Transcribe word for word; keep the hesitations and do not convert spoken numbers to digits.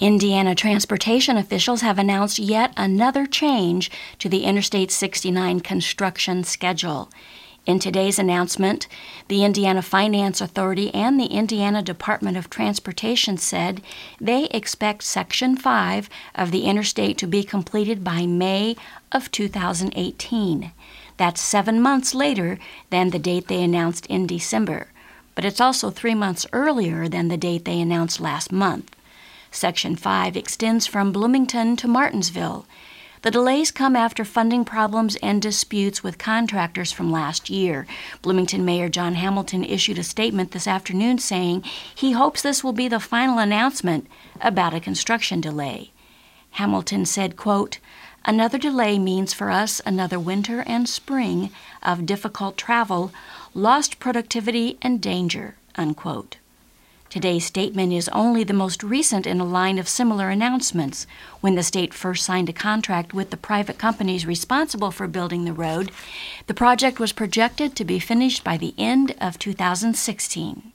Indiana transportation officials have announced yet another change to the Interstate sixty-nine construction schedule. In today's announcement, the Indiana Finance Authority and the Indiana Department of Transportation said they expect Section five of the interstate to be completed by May of two thousand eighteen. That's seven months later than the date they announced in December, but it's also three months earlier than the date they announced last month. Section five extends from Bloomington to Martinsville. The delays come after funding problems and disputes with contractors from last year. Bloomington Mayor John Hamilton issued a statement this afternoon saying he hopes this will be the final announcement about a construction delay. Hamilton said, quote, "Another delay means for us another winter and spring of difficult travel, lost productivity, and danger," unquote. Today's statement is only the most recent in a line of similar announcements. When the state first signed a contract with the private companies responsible for building the road, the project was projected to be finished by the end of two thousand sixteen.